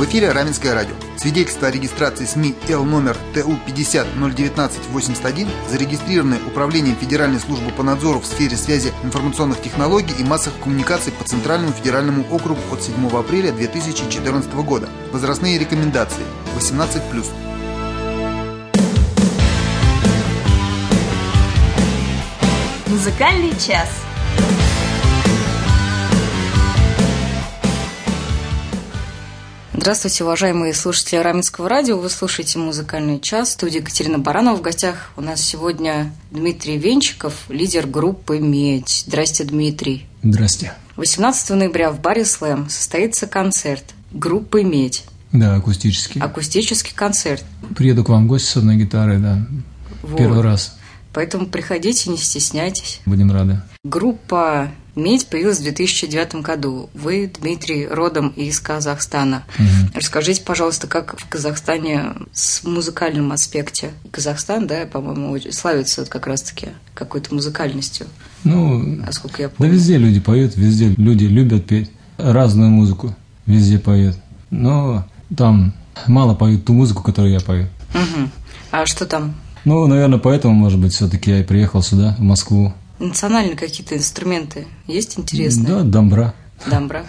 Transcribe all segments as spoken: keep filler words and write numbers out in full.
В эфире Раменское радио. Свидетельство о регистрации СМИ Л номер Т У пятьдесят ноль девятнадцать восемьдесят один, зарегистрированное Управлением Федеральной службы по надзору в сфере связи, информационных технологий и массовых коммуникаций по Центральному федеральному округу от седьмого апреля две тысячи четырнадцатого года. Возрастные рекомендации восемнадцать плюс. Музыкальный час. Здравствуйте, уважаемые слушатели Раменского радио. Вы слушаете «Музыкальный час». В студии Екатерина Баранова. В гостях у нас сегодня Дмитрий Венчиков, лидер группы «Медь». Здрасте, Дмитрий. Здрасте. восемнадцатого ноября в баре «Слэм» состоится концерт группы «Медь». Да, акустический. Акустический концерт. Приеду к вам в гости с одной гитарой, да. Вот. Первый раз. Поэтому приходите, не стесняйтесь. Будем рады. Группа «Медь» появилась в две тысячи девятом году. Вы, Дмитрий, родом из Казахстана. Угу. Расскажите, пожалуйста, как в Казахстане с музыкальным аспекте? Казахстан, да, по-моему, славится как раз-таки какой-то музыкальностью. Ну, насколько я помню. Да везде люди поют, везде люди любят петь. Разную музыку везде поют. Но там мало поют ту музыку, которую я пою. Угу. А что там? Ну, наверное, поэтому, может быть, все-таки я и приехал сюда, в Москву. Национальные какие-то инструменты есть интересные? Да, домбра. Домбра.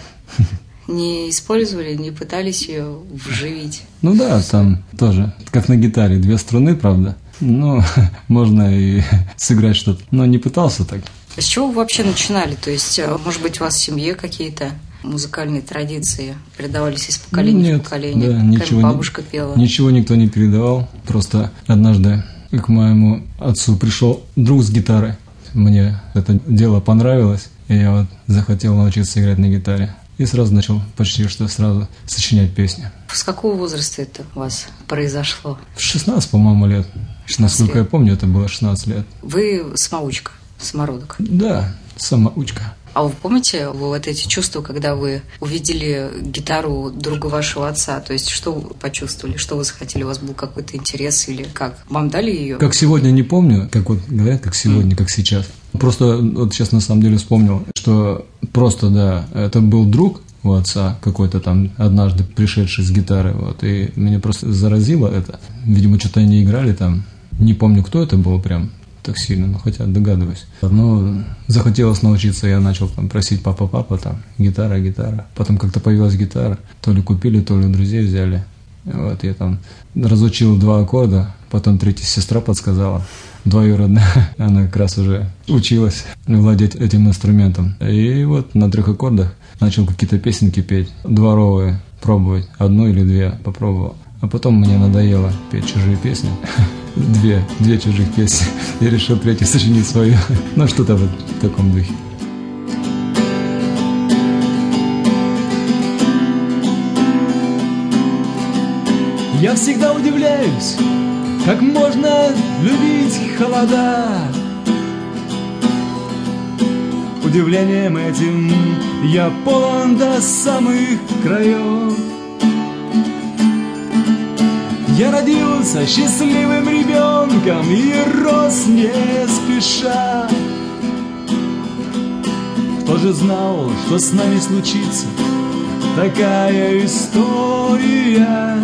Не использовали, не пытались ее вживить? Ну да, там тоже, как на гитаре, две струны, правда. Ну, можно и сыграть что-то. Но не пытался так. С чего вы вообще начинали? То есть, может быть, у вас в семье какие-то музыкальные традиции передавались из поколения Нет, в поколение? Да, ничего, бабушка пела? Ничего никто не передавал. Просто однажды к моему отцу пришел друг с гитарой. Мне это дело понравилось, и я вот захотел научиться играть на гитаре. И сразу начал почти что сразу сочинять песни. С какого возраста это у вас произошло? В шестнадцать, по-моему, лет. Насколько я помню, это было шестнадцать лет. Вы самоучка, самородок? Да, самоучка. А вы помните вот эти чувства, когда вы увидели гитару друга вашего отца? То есть что вы почувствовали, что вы захотели? У вас был какой-то интерес или как? Вам дали ее? Как сегодня не помню, как вот говорят, как сегодня, mm. как сейчас. Просто вот сейчас на самом деле вспомнил, что просто, да, это был друг у отца какой-то там однажды пришедший с гитарой, вот, и меня просто заразило это. Видимо, что-то они играли там, не помню, кто это был прям. Так сильно, ну хотя догадываюсь. Но захотелось научиться, я начал там просить папа, папа, там, гитара, гитара. Потом как-то появилась гитара, то ли купили, то ли у друзей взяли. Вот, я там разучил два аккорда, потом третья сестра подсказала, двоюродная, она как раз уже училась владеть этим инструментом. И вот на трех аккордах начал какие-то песенки петь, дворовые, пробовать, одну или две попробовал. А потом мне надоело петь чужие песни. Две, две чужих песни. Я решил третью сочинить свою. Ну, что-то вот в таком духе. Я всегда удивляюсь, как можно любить холода. Удивлением этим я полон до самых краев. Я родился счастливым ребенком и рос не спеша. Кто же знал, что с нами случится такая история?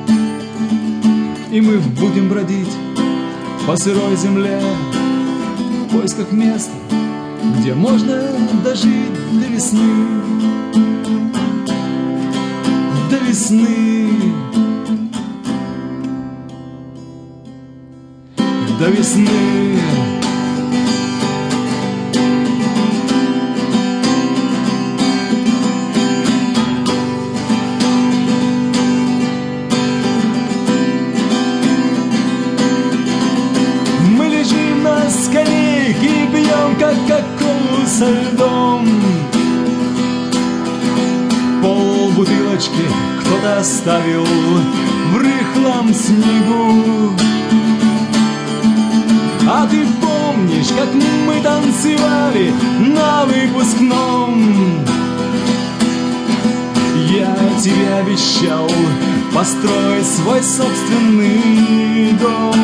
И мы будем бродить по сырой земле в поисках места, где можно дожить до весны, до весны. До весны. Мы лежим на скамейке и пьем кока-колу со льдом. Пол бутылочки кто-то оставил в рыхлом снегу. А ты помнишь, как мы танцевали на выпускном? Я тебе обещал построить свой собственный дом,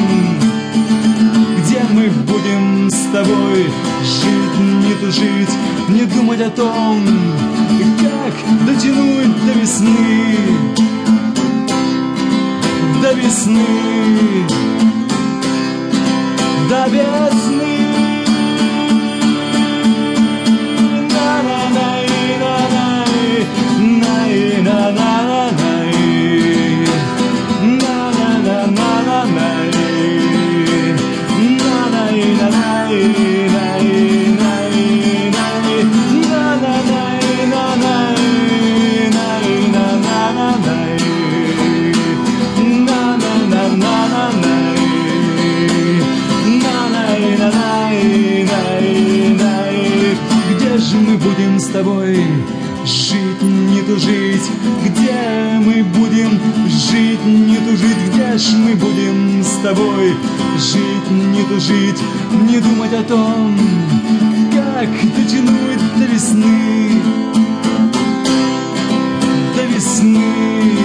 где мы будем с тобой жить, не тужить, не думать о том, как дотянуть до весны. знаешь, мы будем с тобой жить, не тужить, не думать о том, как дотянуть до весны, до весны,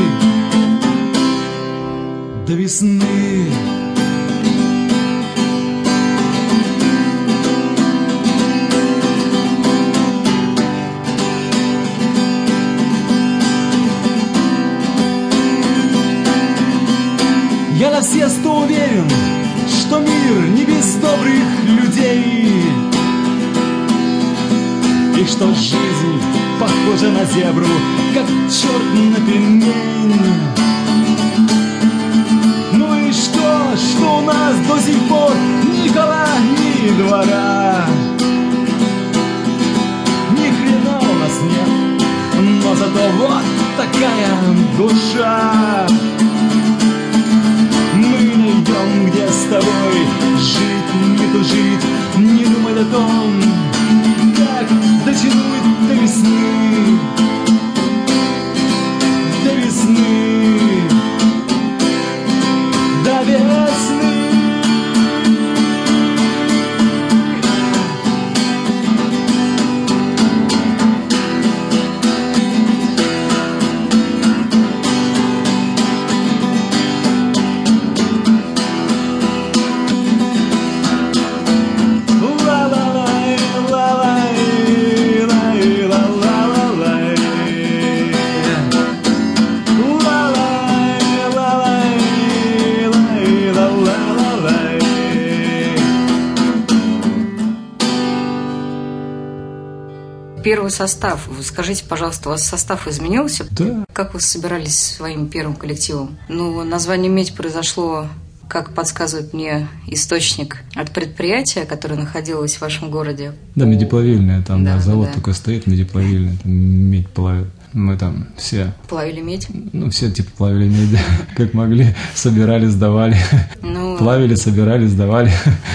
до весны. Я на все сто уверен, что мир не без добрых людей, и что жизнь похожа на зебру, как черт на пельмень. Ну и что, что у нас до сих пор ни кола, ни двора, ни хрена у нас нет, но зато вот такая душа. Найдем, где с тобой жить, не тужить, не думать о том, как дотянуть до весны, до весны, до весны. Первый состав. Вы скажите, пожалуйста, у вас состав изменился? Да. Как вы собирались своим первым коллективом? Ну, название «Медь» произошло, как подсказывает мне источник, от предприятия, которое находилось в вашем городе. Да, медиплавильная, там да, да, завод да. только стоит, медиплавильная, там медь плавят. Мы там все... Плавили медь? Ну, все типа плавили медь, как могли, собирали, сдавали. Ну... Плавили, собирали, сдавали.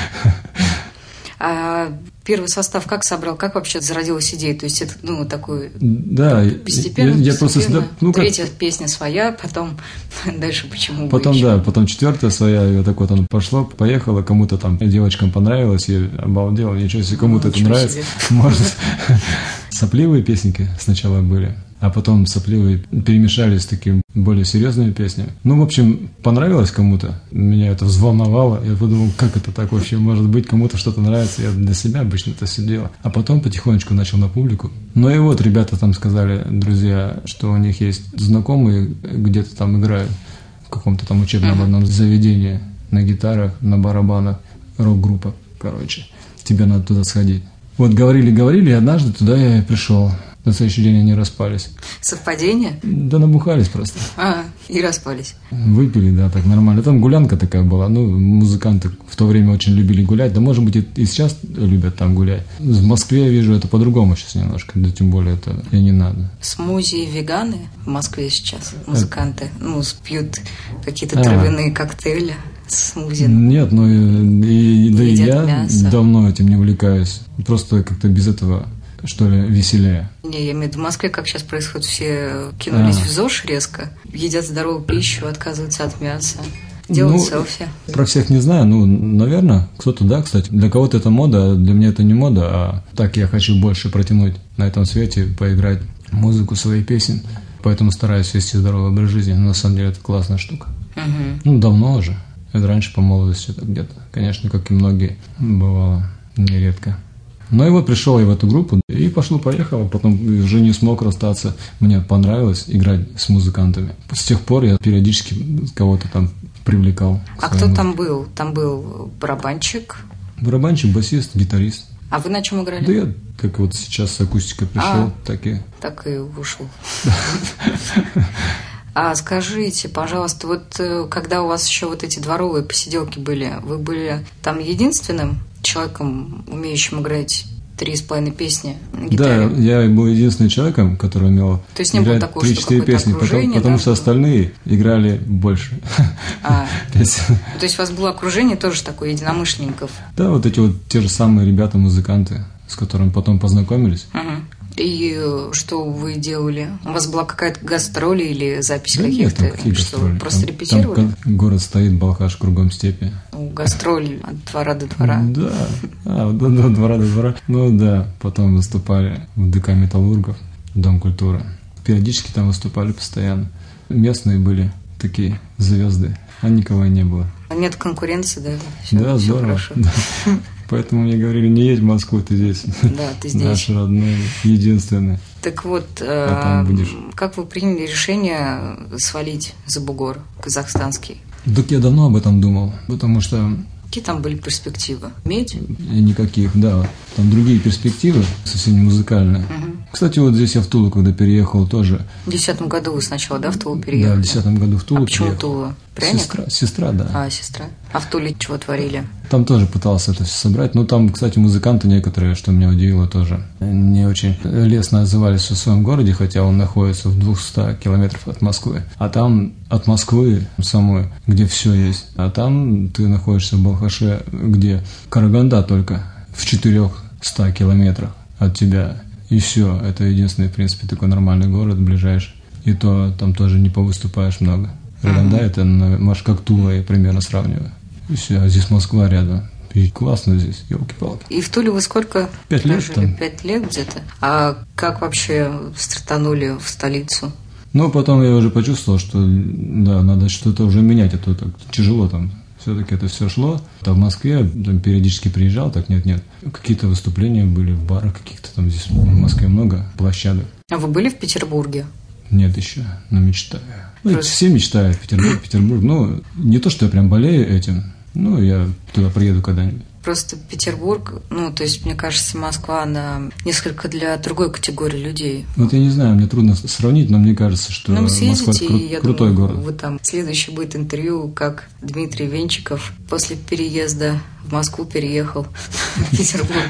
А первый состав как собрал? Как вообще зародилась идея? То есть это, ну, такой... Да, постепенно, я, я просто всегда... Ну, как... Третья песня своя, потом дальше почему Потом, бы да, еще? потом четвертая своя, и вот так вот оно пошло, поехало, кому-то там, девочкам понравилось, я обалдел, ничего себе, кому-то это нравится. Может, сопливые песенки сначала были, а потом сопливые перемешались с такими более серьезными песнями. Ну, в общем, понравилось кому-то, меня это взволновало, я подумал, как это так вообще может быть, кому-то что-то нравится, я для себя обычно это все делал. А потом потихонечку начал на публику. Ну и вот ребята там сказали, друзья, что у них есть знакомые, где-то там играют в каком-то там учебном uh-huh. одном заведении на гитарах, на барабанах, рок-группа, короче. Тебе надо туда сходить. Вот говорили-говорили, и однажды туда я и пришел. На следующий день они распались. Совпадение? Да набухались просто. А, и распались. Выпили, да, так нормально. Там гулянка такая была. Ну, музыканты в то время очень любили гулять. Да, может быть, и сейчас любят там гулять. В Москве я вижу это по-другому сейчас немножко. Да, тем более это и не надо. Смузи и веганы в Москве сейчас, музыканты, это... ну, пьют какие-то а. травяные коктейли. Смузи. Нет, ну и, и, да и я мясо. Давно этим не увлекаюсь. Просто как-то без этого, что ли, веселее. Не, я имею в виду в Москве, как сейчас происходит, все кинулись а. в ЗОЖ резко, едят здоровую пищу, отказываются от мяса, делают ну, селфи. Про всех не знаю, ну, наверное, кто-то да, кстати. Для кого-то это мода, а для меня это не мода, а так я хочу больше протянуть на этом свете, поиграть музыку своих песен, поэтому стараюсь вести здоровый образ жизни. Но на самом деле это классная штука. Угу. Ну, давно уже. Это раньше по молодости это где-то, конечно, как и многие, бывало нередко. Ну и вот пришел я в эту группу и пошло-поехало, потом уже не смог расстаться. Мне понравилось играть с музыкантами. С тех пор я периодически кого-то там привлекал. А кто музыке. Там был? Там был барабанщик? Барабанщик, басист, гитарист. А вы на чем играли? Да я, как вот сейчас с акустикой пришел, а, так и... Так и ушел. А скажите, пожалуйста, вот когда у вас еще вот эти дворовые посиделки были, вы были там единственным человеком, умеющим играть три с половиной песни на гитаре? Да, я был единственным человеком, который умел То есть не было такого, что какое-то песни, окружение, потом, потому да, что было? Остальные играли больше. А, то есть у вас было окружение тоже такое единомышленников? Да, вот эти вот те же самые ребята-музыканты, с которыми потом познакомились. Угу. И что вы делали? У вас была какая-то гастроль или запись да каких-то? Нет, какие что, гастроли? Просто там, репетировали? Там город стоит, Балхаш, кругом степи. Ну, гастроль от двора до двора. Да, а, до, до двора до двора. Ну да, потом выступали в ДК «Металлургов», Дом культуры. Периодически там выступали постоянно. Местные были такие звезды, а никого не было. А нет конкуренции, да? Все, да, все здорово. Да. Поэтому мне говорили, не едь в Москву, ты здесь. Да, ты здесь. Наш родной, единственный. Так вот, а э, как вы приняли решение свалить за бугор казахстанский? Так я давно об этом думал, потому что... Какие там были перспективы? Медь? Никаких, да. Там другие перспективы, совсем не музыкальные. Угу. Кстати, вот здесь я в Тулу, когда переехал, тоже... В десятом году вы сначала, да, в Тулу переехали? Да, в десятом году в Тулу а почему переехал. Тула? Пряник? Сестра, сестра, да. А, сестра. А в Туле чего творили? Там тоже пытался это все собрать. Но там, кстати, музыканты некоторые, что меня удивило тоже, не очень лестно отзывались о своем городе, хотя он находится в двухстах километрах от Москвы. А там от Москвы самой, где все есть. А там ты находишься в Балхаше, где Караганда только в четырехстах километрах от тебя. И все. Это единственный, в принципе, такой нормальный город, ближайший. И то там тоже не повыступаешь много. Караганда mm-hmm. это, может, как Тула, я примерно сравниваю. И все, а здесь Москва рядом. И классно здесь, елки-палки. И в Туле вы сколько? Пять лет там. Пять лет где-то. А как вообще стартанули в столицу? Ну, потом я уже почувствовал, что да, надо что-то уже менять, а то так тяжело там. Все-таки это все шло. Там в Москве там периодически приезжал, так нет-нет. Какие-то выступления были в барах каких-то там здесь в Москве много площадок. А вы были в Петербурге? Нет еще, но мечтаю. Ну, Просто... все мечтают, Петербург, Петербург. Ну, не то, что я прям болею этим, ну, я туда приеду когда-нибудь. Просто Петербург, ну, то есть, мне кажется, Москва, она несколько для другой категории людей. Вот я не знаю, мне трудно сравнить, но мне кажется, что ну, Москва кру- я крутой думаю, город. Вот там следующее будет интервью, как Дмитрий Венчиков после переезда в Москву переехал в Петербург.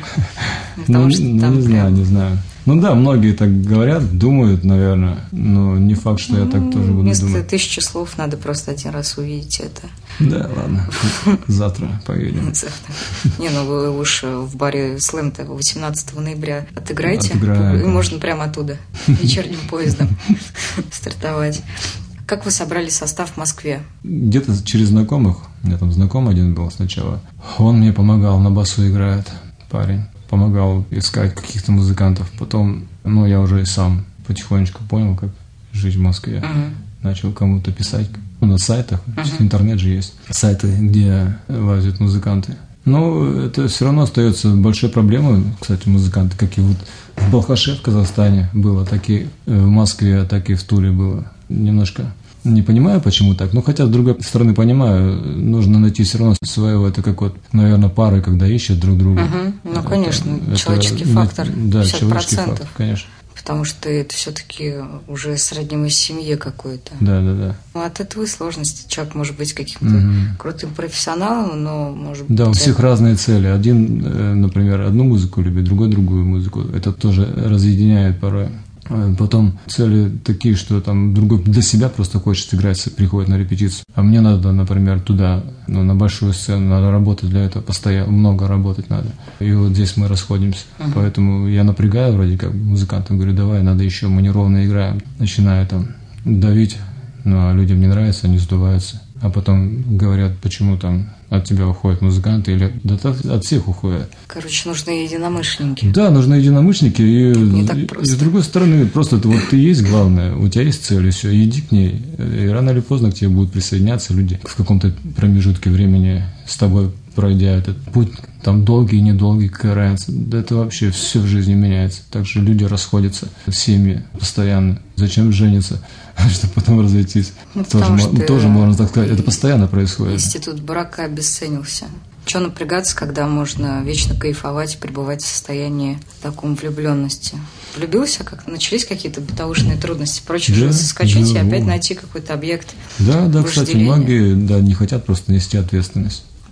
Ну, не знаю, не знаю. Ну да, многие так говорят, думают, наверное, но не факт, что я так тоже буду думать. Вместо тысячи слов надо просто один раз увидеть это. Да, ладно, завтра поедем. Завтра. Не, ну вы уж в баре Слэм-то восемнадцатого ноября отыграете, Отыграю, и можно прямо оттуда вечерним поездом стартовать. Как вы собрали состав в Москве? Где-то через знакомых, у меня там знакомый один был сначала, он мне помогал, на басу играет парень. Помогал искать каких-то музыкантов. Потом, ну, я уже и сам потихонечку понял, как жить в Москве. Uh-huh. Начал кому-то писать. Ну, на сайтах, uh-huh. интернет же есть. Сайты, где лазят музыканты. Но это все равно остается большой проблемой, кстати, музыканты, как и вот в Балхаше в Казахстане было, так и в Москве, так и в Туле было. Немножко не понимаю, почему так, но хотя, с другой стороны, понимаю, нужно найти все равно своего, это как вот, наверное, пары, когда ищут друг друга. Угу. Ну, конечно, это, человеческий это, фактор, да, пятьдесят процентов. человеческий фактор, конечно. Потому что это все-таки уже сродни семье какой-то. Да, да, да. Ну, от этого и сложности. Человек может быть каким-то угу. крутым профессионалом, но может быть... Да, у всех разные цели. Один, например, одну музыку любит, другой другую музыку. Это тоже разъединяет порой. Потом цели такие, что там другой для себя просто хочет играть, приходит на репетицию. А мне надо, например, туда, ну, на большую сцену, надо работать для этого, постоянно, много работать надо. И вот здесь мы расходимся. Uh-huh. Поэтому я напрягаю вроде как музыкантам, говорю, давай, надо еще, мы неровно играем. Начинаю там давить, ну, а людям не нравится, они сдуваются. А потом говорят, почему там от тебя уходят музыканты, или да, от всех уходят. Короче, нужны единомышленники. Да, нужны единомышленники. И, не так и, просто. и с другой стороны, просто вот ты есть главное, у тебя есть цель, и все, иди к ней. И рано или поздно к тебе будут присоединяться люди в каком-то промежутке времени с тобой, пройдя этот путь, там долгий и недолгий, какая разница. Да это вообще все в жизни меняется. Также люди расходятся, семьи постоянно. Зачем жениться, чтобы потом разойтись? Ну, тоже, что тоже можно так сказать. Это постоянно происходит. Институт брака обесценился. Чего напрягаться, когда можно вечно кайфовать и пребывать в состоянии таком влюбленности? Влюбился, как начались какие-то бытовушные трудности, прочее, да, соскочить да, и опять найти какой-то объект. Да, да, кстати, многие да, не хотят просто нести ответственность.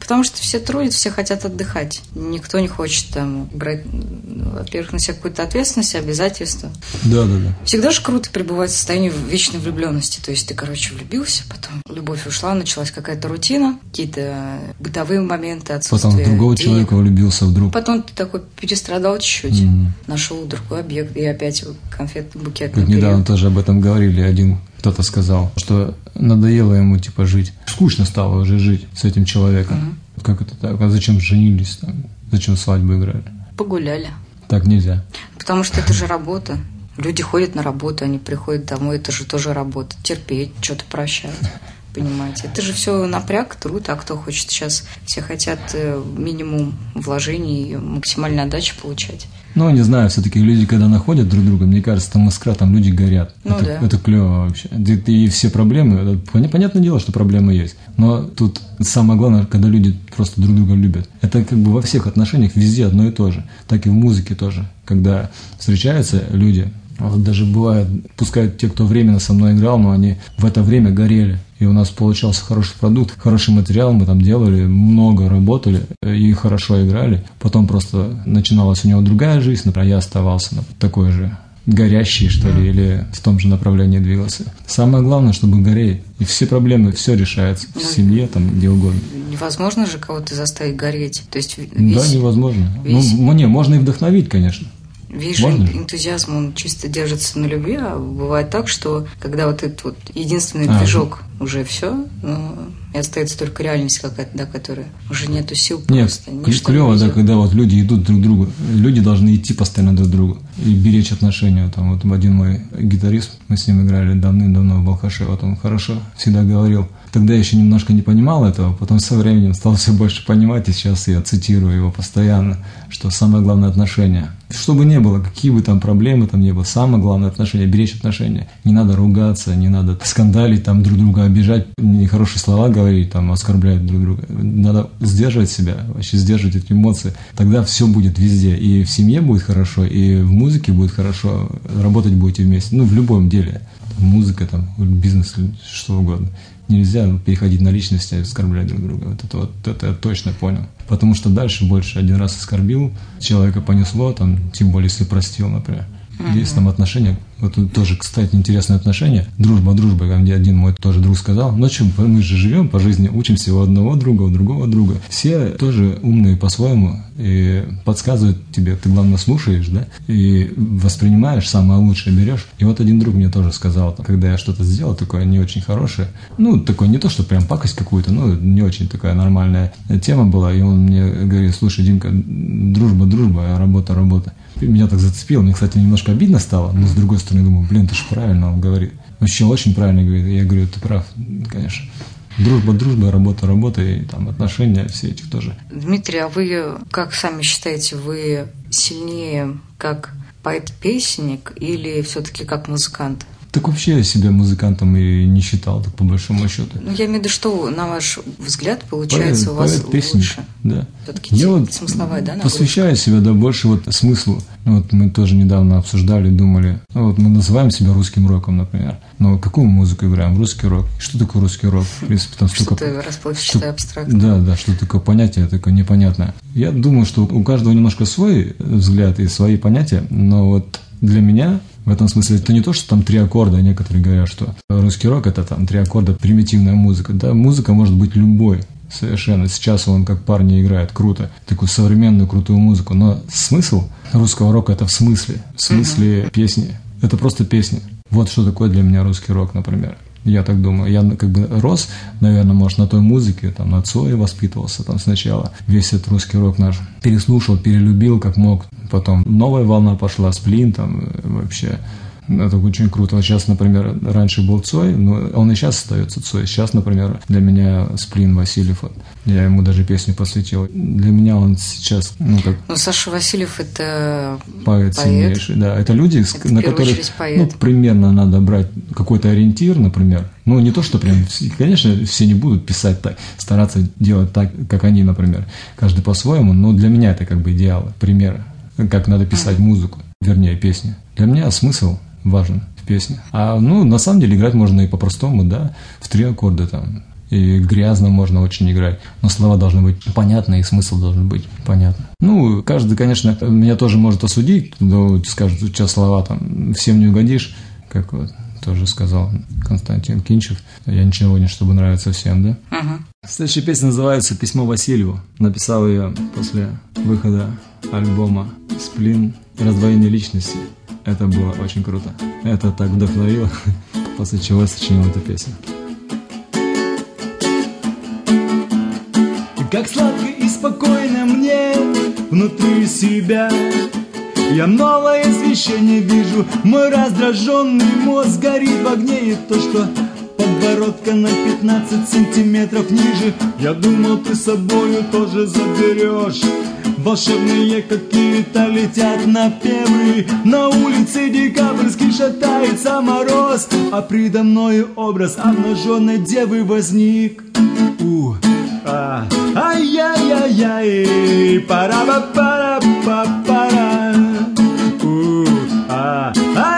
Потому что все трудят, все хотят отдыхать. Никто не хочет там брать, во-первых, на себя какую-то ответственность, обязательства. Да, да, да. Всегда же круто пребывать в состоянии вечной влюбленности. То есть ты, короче, влюбился, потом любовь ушла, началась какая-то рутина, какие-то бытовые моменты, отсутствие Потом в другого денег. человека влюбился вдруг. Потом ты такой перестрадал чуть-чуть, mm-hmm. нашел другой объект, и опять конфетный букет. Как недавно тоже об этом говорили, один кто-то сказал, что надоело ему типа жить. Скучно стало уже жить с этим человеком. Mm-hmm. Как это так? А зачем женились там? Зачем свадьбу играли? Погуляли. Так нельзя. Потому что это же работа. Люди ходят на работу, они приходят домой, это же тоже работа. Терпеть, что-то прощать. Понимаете, это же все напряг, труд, а кто хочет сейчас? Все хотят минимум вложений и максимальной отдачи получать. Ну, не знаю, все-таки люди, когда находят друг друга, мне кажется, там искра, там люди горят. Ну, это, да. это клево вообще. И все проблемы, понятное дело, что проблемы есть. Но тут самое главное, когда люди просто друг друга любят. Это как бы во всех отношениях везде одно и то же. Так и в музыке тоже. Когда встречаются люди, вот даже бывает, пускай те, кто временно со мной играл, но они в это время горели. И у нас получался хороший продукт, хороший материал, мы там делали, много работали и хорошо играли. Потом просто начиналась у него другая жизнь, например, я оставался такой же горящий, что ли, или в том же направлении двигался. Самое главное, чтобы гореть. И все проблемы, все решается в семье, там, где угодно. Невозможно же кого-то заставить гореть. То есть весь, да, невозможно. Весь... Ну, не, можно и вдохновить, конечно. Весь же энтузиазм, он чисто держится на любви, а бывает так, что когда вот этот вот единственный а, движок да. уже все, ну, и остается только реальность какая-то, да, которая уже нету сил просто. Нет, клево, да, когда вот люди идут друг к другу, люди должны идти постоянно друг к другу и беречь отношения. Там вот один мой гитарист, мы с ним играли давным-давно в Балхаше, вот он хорошо всегда говорил. Тогда я еще немножко не понимал этого, потом со временем стал все больше понимать, и сейчас я цитирую его постоянно, что самое главное – отношения. Что бы ни было, какие бы там проблемы там ни было, самое главное – отношения, беречь отношения. Не надо ругаться, не надо скандалить, там, друг друга обижать, нехорошие слова говорить, там, оскорблять друг друга. Надо сдерживать себя, вообще сдерживать эти эмоции. Тогда все будет везде. И в семье будет хорошо, и в музыке будет хорошо, работать будете вместе. Ну, в любом деле. Музыка, там, бизнес, что угодно. Нельзя переходить на личности и оскорблять друг друга. Вот это, вот, это я точно понял. Потому что дальше больше один раз оскорбил, человека понесло, там, тем более, если простил, например. Uh-huh. Есть там отношения, вот тут тоже, кстати, интересное отношение. Дружба дружба, как мне один мой тоже друг сказал. Ну что, мы же живем по жизни, учимся у одного друга, у другого друга. Все тоже умные по-своему и подсказывают тебе, ты, главное, слушаешь, да, и воспринимаешь, самое лучшее берешь. И вот один друг мне тоже сказал, когда я что-то сделал такое не очень хорошее, ну, такое не то, что прям пакость какую-то, ну, не очень такая нормальная тема была, и он мне говорит: слушай, Димка, дружба дружба, а работа работа. Меня так зацепило, мне, кстати, немножко обидно стало, но с другой стороны думаю, блин, ты же правильно, он говорит. Вообще очень правильно говорит, я говорю, ты прав, конечно. Дружба, дружба, работа, работа и там отношения все эти тоже. Дмитрий, а вы, как сами считаете, вы сильнее как поэт-песенник или все-таки как музыкант? Так вообще я себя музыкантом и не считал, так по большому счету. Ну, я имею в виду, что, на ваш взгляд, получается поэт, у вас поэт, песенник, лучше? Да. Все-таки я вот смысловая, да, посвящаю себя, да, больше вот смыслу. Вот мы тоже недавно обсуждали, думали, ну, вот мы называем себя русским роком, например. Но какую музыку играем? Русский рок. Что такое русский рок? В принципе, там столько... Что-то расплывчатое, абстрактное. Да, да, что такое понятие, такое непонятное. Я думаю, что у каждого немножко свой взгляд и свои понятия, но вот для меня в этом смысле это не то, что там три аккорда. Некоторые говорят, что русский рок – это там три аккорда, примитивная музыка. Да, музыка может быть любой. Совершенно. Сейчас он как парни играет круто, такую современную крутую музыку. Но смысл русского рока – это в смысле. В смысле песни. Это просто песни. Вот что такое для меня русский рок, например. Я так думаю. Я как бы рос, наверное, может, на той музыке, там, на Цое воспитывался там сначала. Весь этот русский рок наш переслушал, перелюбил как мог. Потом новая волна пошла, Сплин, там, вообще. Это очень круто. Вот сейчас, например, раньше был Цой, но он и сейчас остается Цой. Сейчас, например, для меня Сплин Васильев. Я ему даже песню посвятил. Для меня он сейчас, ну как... Ну, Саша Васильев – это поэт, поэт сильнейший, да. Это люди, это, на которых, ну, поэт. примерно надо брать какой-то ориентир, например. Ну, не то, что прям... Конечно, все не будут писать так, стараться делать так, как они, например. Каждый по-своему, но для меня это как бы идеалы, примеры. Как надо писать mm-hmm. музыку, вернее, песни. Для меня смысл важен в песне. А, ну, на самом деле, играть можно и по-простому, да, в три аккорда там. и грязно можно очень играть, но слова должны быть понятны, и смысл должен быть понятен. Ну, каждый, конечно, меня тоже может осудить, но скажет, у тебя слова там всем не угодишь, как вот тоже сказал Константин Кинчев. Я ничего не, чтобы нравиться всем, да? Uh-huh. Следующая песня называется «Письмо Васильеву». Написал ее после выхода альбома «Сплин. Раздвоение личности». Это было очень круто. Это так вдохновило, после чего я сочинил эту песню. Как сладко и спокойно мне внутри себя. Я новое освещение вижу, мой раздраженный мозг горит в огне. И то, что подбородка на пятнадцать сантиметров ниже, я думал, ты с собою тоже заберешь. Волшебные какие-то летят напевы, на улице декабрьский шатается мороз, а предо мною образ обнаженной девы возник. У, а, ай-яй-яй-яй, пара-ба-пара-па-пара. У, а,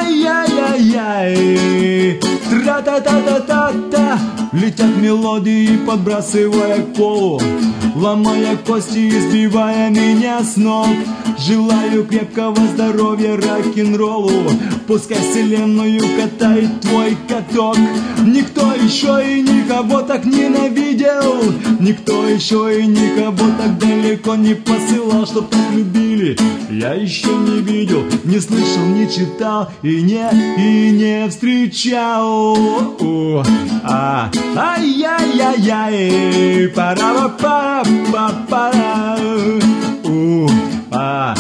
ай-яй-яй-яй, тра-та-та-та-та-та. Летят мелодии, подбрасывая к полу, ломая кости, избивая меня с ног. Желаю крепкого здоровья рок-н-роллу, пускай вселенную катает твой каток. Никто еще и никого так ненавидел, никто еще и никого так далеко не посылал, чтоб так любили. Я еще не видел, не слышал, не читал и не, и не встречал. О, а, ай-яй-яй-яй, пара-па-пара-па-пара. У, а,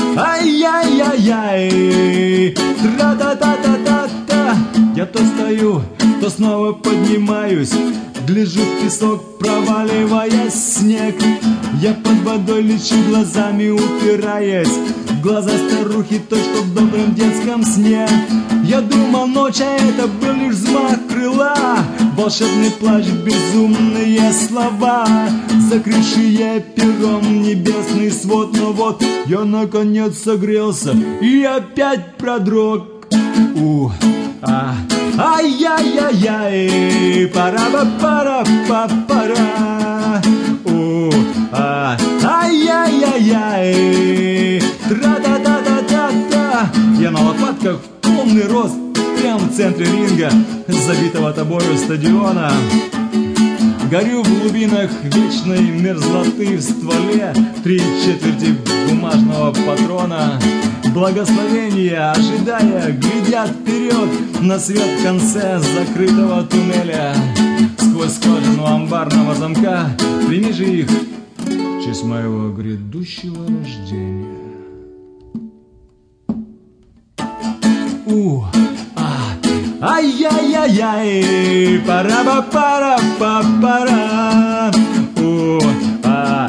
ай-яй-яй-яй, тра-та-та-та-та-та. Я то стою, то снова поднимаюсь, гляжу в песок, проваливаясь в снег. Я под водой лечу глазами, упираясь в глаза старухи, той, что в добром детском сне. Я думал, ночь, а это был лишь взмах крыла, волшебный плащ, безумные слова, закрывшие пером небесный свод. Но вот я наконец согрелся и опять продрог. У, а, ай-яй-яй-яй, пара-ба-пара-па-пара. У, а, ай-яй-яй-яй, тра-та-та-та-та-та. Я на лопатках в полный рост, прямо в центре ринга, забитого тобою стадиона. Горю в глубинах вечной мерзлоты, в стволе три четверти бумажного патрона. Благословения, ожидая, глядят вперед на свет в конце закрытого туннеля. Сквозь скважину амбарного замка прими же их в честь моего грядущего рождения. У, а, ай-яй-яй-яй, пара-ба-пара-па-пара. У, а,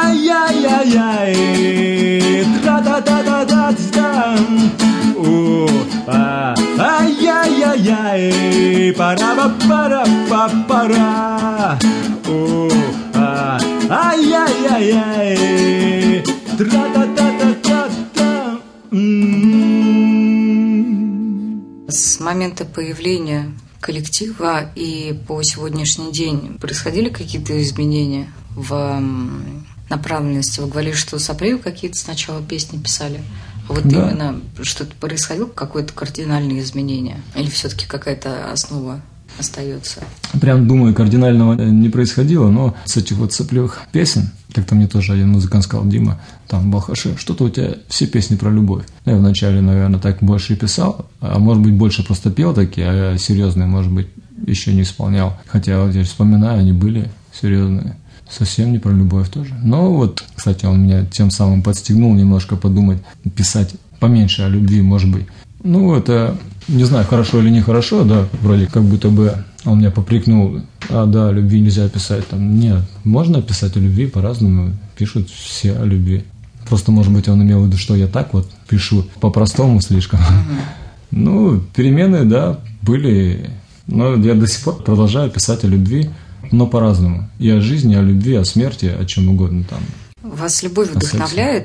ай-яй-яй-яй, тра-та-та-та-та-та. У, а, ай-яй-яй-яй, пара-ба-пара-па-пара. У, а, ай-яй-яй-яй, тра-та-та-та-та-та. С момента появления коллектива и по сегодняшний день происходили какие-то изменения в направленности? Вы говорили, что с апреля какие-то сначала песни писали, а вот да. Именно что-то происходило, какое-то кардинальное изменение? Или все-таки какая-то основа остается? Прям, думаю, кардинального не происходило, но с этих вот сопливых песен, как-то мне тоже один музыкант сказал: Дима, там, Балхаши, что-то у тебя все песни про любовь. Я вначале, наверное, так больше и писал, а может быть, больше просто пел такие, а серьезные, может быть, еще не исполнял. Хотя вот я вспоминаю, они были серьезные. Совсем не про любовь тоже. Но вот, кстати, он меня тем самым подстегнул немножко подумать, писать поменьше о любви, может быть. Ну, это, не знаю, хорошо или нехорошо, да, вроде как будто бы он меня попрекнул: а, да, о любви нельзя писать. Там, нет, можно писать о любви по-разному, пишут все о любви. Просто, может быть, он имел в виду, что я так вот пишу, по-простому слишком. Ну, перемены, да, были, но я до сих пор продолжаю писать о любви, но по-разному. И о жизни, и о любви, о смерти, о чем угодно там. Вас любовь вдохновляет?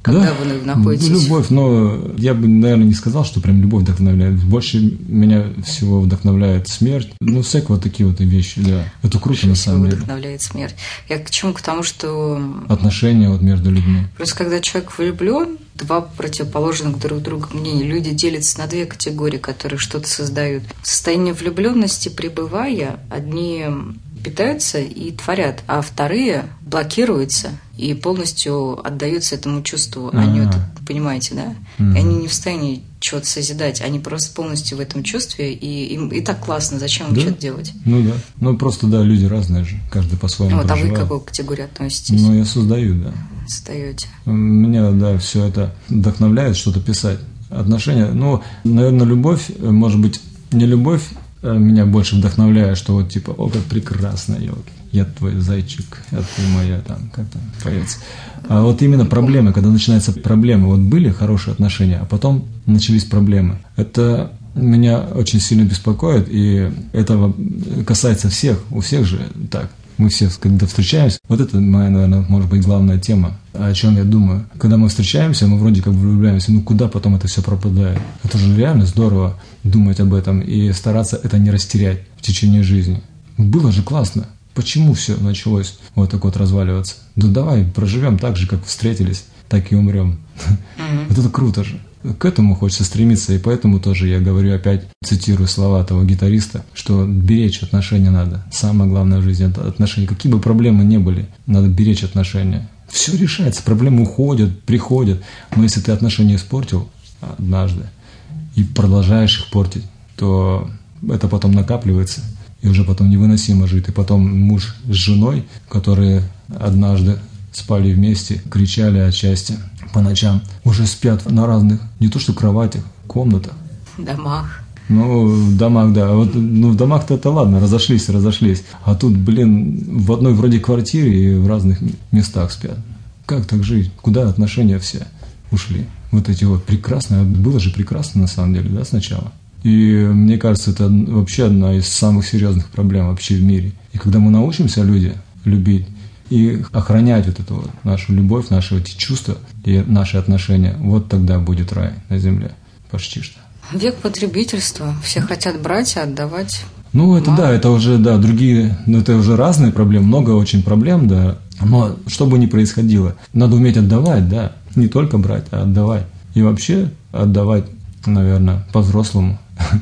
когда да, вы находитесь? Любовь, но я бы, наверное, не сказал, что прям любовь вдохновляет. Больше меня всего вдохновляет смерть. Ну, всякие вот такие вот вещи, да. Это круто, больше на самом деле. Вдохновляет смерть. Я к чему? К тому, что... Отношения вот между людьми. Просто когда человек влюблен, два противоположных друг друга мнения. Люди делятся на две категории, которые что-то создают. В состоянии влюбленности пребывая, одни питаются и творят, а вторые блокируются и полностью отдаются этому чувству. А-а-а. Они это, понимаете, да? Mm-hmm. И они не в состоянии чего-то созидать, они просто полностью в этом чувстве, и им и так классно, зачем им да? что-то делать? Ну да, ну просто да, люди разные же, каждый по-своему вот, проживает. А вы к какой категории относитесь? Ну я создаю, да. Создаете. Меня, да, все это вдохновляет что-то писать. Отношения, ну, наверное, любовь, может быть, не любовь, меня больше вдохновляет, что вот типа, о, как прекрасно, елки, я твой зайчик, а ты моя, там, как там поется. А вот именно проблемы, когда начинаются проблемы, вот были хорошие отношения, а потом начались проблемы. Это меня очень сильно беспокоит, и это касается всех, у всех же так. Мы все, когда встречаемся, вот это моя, наверное, может быть, главная тема, о чем я думаю. Когда мы встречаемся, мы вроде как влюбляемся, ну куда потом это все пропадает? Это же реально здорово думать об этом и стараться это не растерять в течение жизни. Было же классно. Почему все началось вот так вот разваливаться? Да давай проживем так же, как встретились, так и умрем. Mm-hmm. Вот это круто же. К этому хочется стремиться, и поэтому тоже я говорю опять, цитирую слова того гитариста, что беречь отношения надо. Самое главное в жизни – это отношения. Какие бы проблемы ни были, надо беречь отношения. Все решается, проблемы уходят, приходят. Но если ты отношения испортил однажды и продолжаешь их портить, то это потом накапливается, и уже потом невыносимо жить. И потом муж с женой, которые однажды спали вместе, кричали от счастья по ночам, уже спят на разных, не то что кроватях, комнатах. В домах. Ну, в домах, да. Вот, ну, в домах-то это ладно, разошлись, разошлись. А тут, блин, в одной вроде квартире и в разных местах спят. Как так жить? Куда отношения все ушли? Вот эти вот прекрасные, было же прекрасно на самом деле, да, сначала. И мне кажется, это вообще одна из самых серьезных проблем вообще в мире. И когда мы научимся, люди, любить и охранять вот эту вот нашу любовь, наши эти чувства и наши отношения, вот тогда будет рай на земле. Почти что. Век потребительства. Все хотят брать и отдавать. Ну, это мало. Да, это уже, да, другие, ну, это уже разные проблемы, много очень проблем, да. Но что бы ни происходило, надо уметь отдавать, да. Не только брать, а отдавать. И вообще отдавать, наверное, по-взрослому.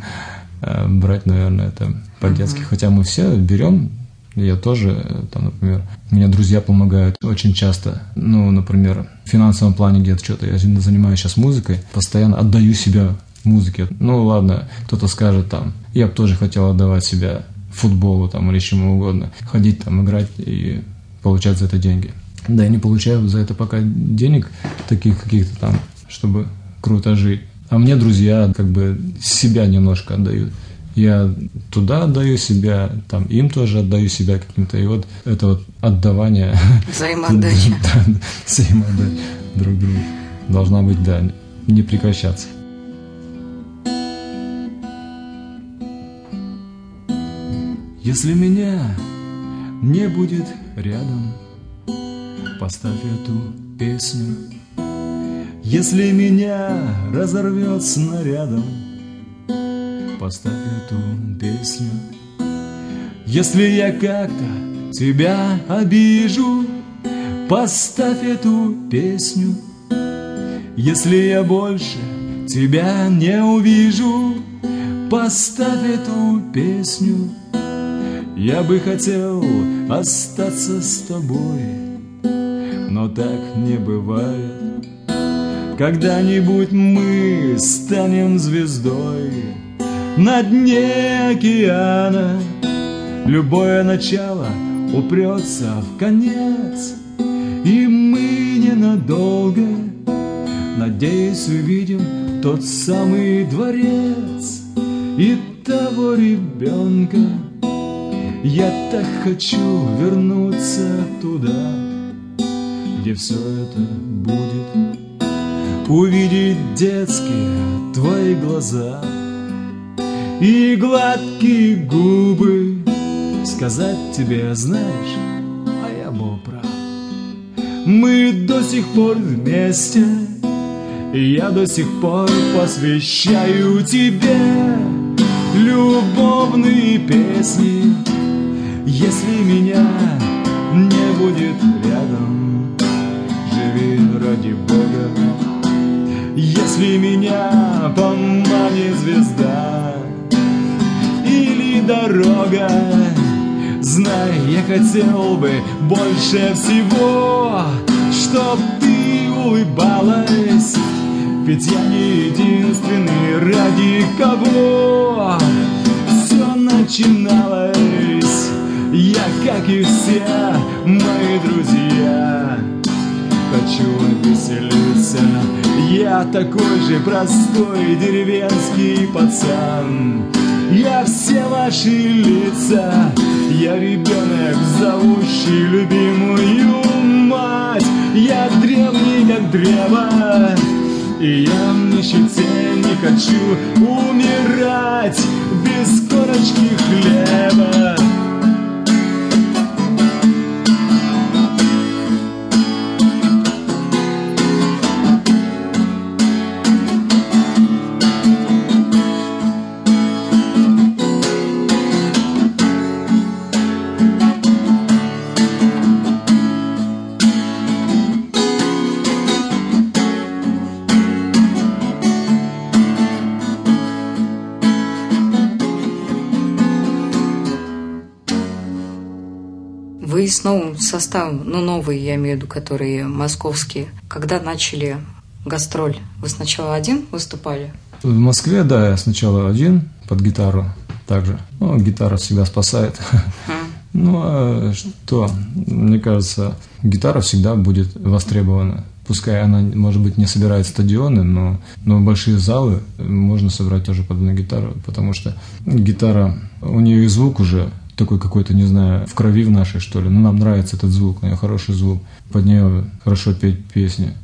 Брать, наверное, это по-детски. Хотя мы все берем. Я тоже, там, например, мне друзья помогают очень часто. Ну, например, в финансовом плане где-то что-то. Я занимаюсь сейчас музыкой, постоянно отдаю себя музыке. Ну, ладно, кто-то скажет там, я бы тоже хотел отдавать себя футболу там или чему угодно. Ходить там, играть и получать за это деньги. Да, я не получаю за это пока денег таких каких-то там, чтобы круто жить. А мне друзья как бы себя немножко отдают. Я туда отдаю себя, там им тоже отдаю себя каким-то. И вот это вот отдавание. Взаимоотдача. Да, взаимоотдача друг другу. Должна быть, да, не прекращаться. Если меня не будет рядом, поставь эту песню. Если меня разорвет снарядом, поставь эту песню. Если я как-то тебя обижу, поставь эту песню. Если я больше тебя не увижу, поставь эту песню. Я бы хотел остаться с тобой, но так не бывает. Когда-нибудь мы станем звездой на дне океана. Любое начало упрется в конец, и мы ненадолго, надеюсь, увидим тот самый дворец и того ребенка. Я так хочу вернуться туда, где все это будет. Увидеть детские твои глаза и гладкие губы, сказать тебе, знаешь, а я был прав. Мы до сих пор вместе, и я до сих пор посвящаю тебе любовные песни. Если меня не будет рядом, живи ради Бога. Если меня поманит звезда или дорога, знай, я хотел бы больше всего, чтоб ты улыбалась. Ведь я не единственный, ради кого все начиналось. Я, как и все мои друзья, хочу веселиться. Я такой же простой деревенский пацан. Я все ваши лица, я ребенок, зовущий любимую мать. Я древний, как древо, и я в нищете не хочу умирать без корочки хлеба. Вы с новым составом, ну новый, я имею в виду, которые московские, когда начали гастроль, вы сначала один выступали? В Москве, да, я сначала один под гитару также. Ну, гитара всегда спасает. Ну, а что? Мне кажется, гитара всегда будет востребована. Пускай она, может быть, не собирает стадионы, но, но большие залы можно собрать тоже под одну гитару, потому что гитара, у нее и звук уже такой какой-то, не знаю, в крови в нашей, что ли. Ну, нам нравится этот звук, у нее хороший звук, под нее хорошо петь песни.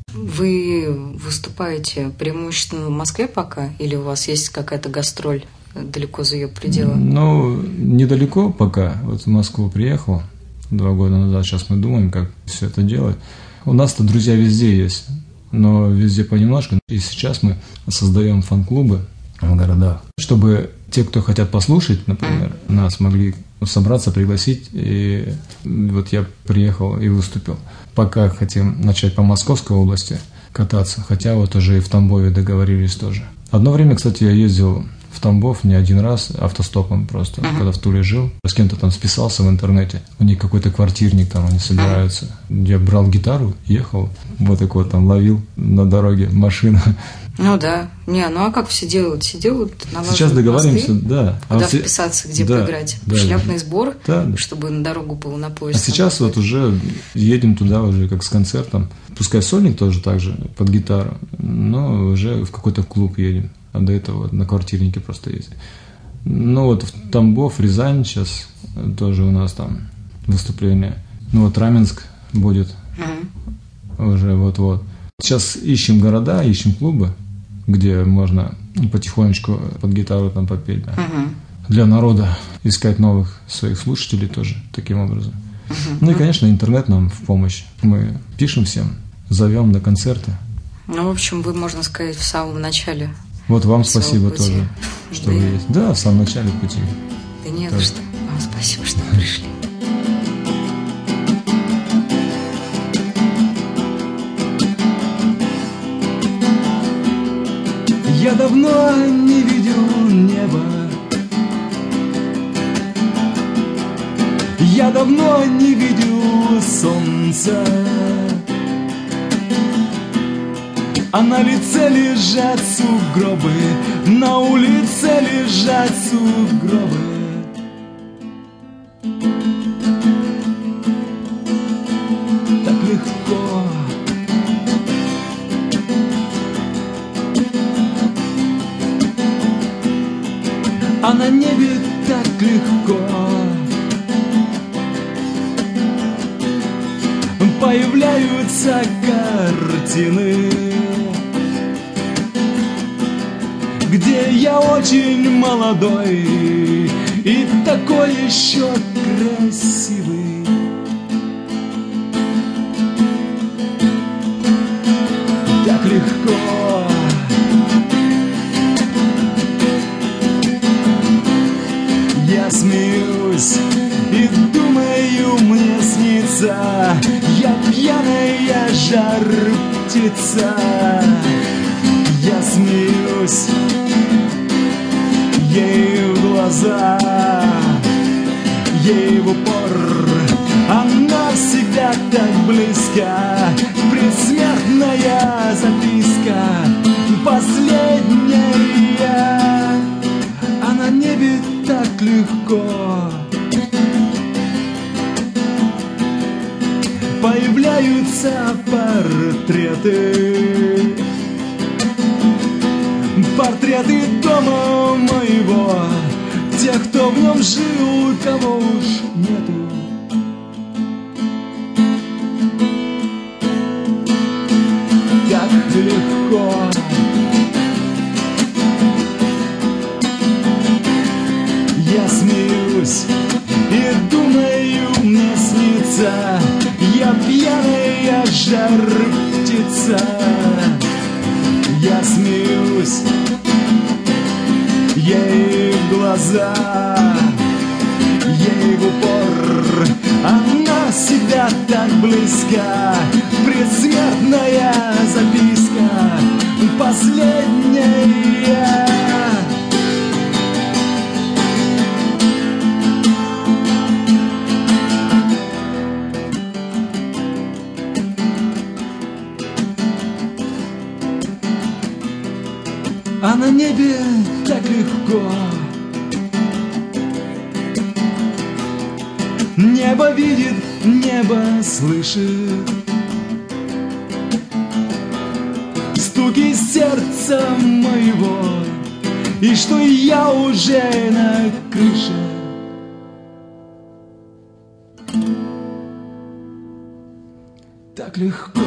Вы выступаете преимущественно в Москве пока, или у вас есть какая-то гастроль далеко за ее пределы? Ну, недалеко пока. Вот в Москву приехал два года назад, сейчас мы думаем, как все это делать. У нас-то друзья везде есть, но везде понемножку. И сейчас мы создаем фан-клубы в городах, чтобы те, кто хотят послушать, например, mm. нас могли собраться, пригласить. И вот я приехал и выступил. Пока хотим начать по Московской области кататься, хотя вот уже и в Тамбове договорились тоже. Одно время, кстати, я ездил в Тамбов не один раз автостопом просто, uh-huh. когда в Туле жил. С кем-то там списался в интернете. У них какой-то квартирник там, они собираются. Uh-huh. Я брал гитару, ехал, вот так вот там ловил на дороге машину. Ну да. Не, ну а как все делают? Все делают, налаживают сейчас договариваемся, мосты, да. куда а вписаться, где да, поиграть. Да, шляпный да. сбор, да, да. чтобы на дорогу было на поезд. А сейчас вот уже едем туда уже как с концертом. Пускай сольник тоже так же, под гитару, но уже в какой-то клуб едем. А до этого вот на квартирнике просто ездим. Ну вот в Тамбов, Рязань сейчас тоже у нас там выступление. Ну вот Раменск будет угу. уже вот-вот. Сейчас ищем города, ищем клубы, где можно потихонечку под гитару там попеть. Да. Угу. Для народа искать новых своих слушателей тоже таким образом. Угу. Ну и, конечно, интернет нам в помощь. Мы пишем всем, зовем на концерты. Ну, в общем, вы, можно сказать, в самом начале. Вот вам спасибо пути. Тоже, что да. вы есть. Да, в самом начале пути. Да не за что. Вам спасибо, что пришли. Я давно не видел неба. Я давно не видел солнца. А на лице лежат сугробы, на улице лежат сугробы. Так легко. А на небе так легко появляются картины, где я очень молодой и такой еще красивый. снится. Я смеюсь ей в глаза, ей в упор. Она всегда так близка, предсмертная записка, последняя. А на небе так легко появляются портреты, портреты дома моего, тех, кто в нем жил, кого уж нету. Как легко я смеюсь и думаю, мне снится, я пьяная жар-птица. Я смеюсь ей в глаза, ей в упор. Она всегда так близка, предсмертная записка, последняя. А на небе так легко небо видит, небо слышит стуки сердца моего, и что я уже на крыше. Так легко.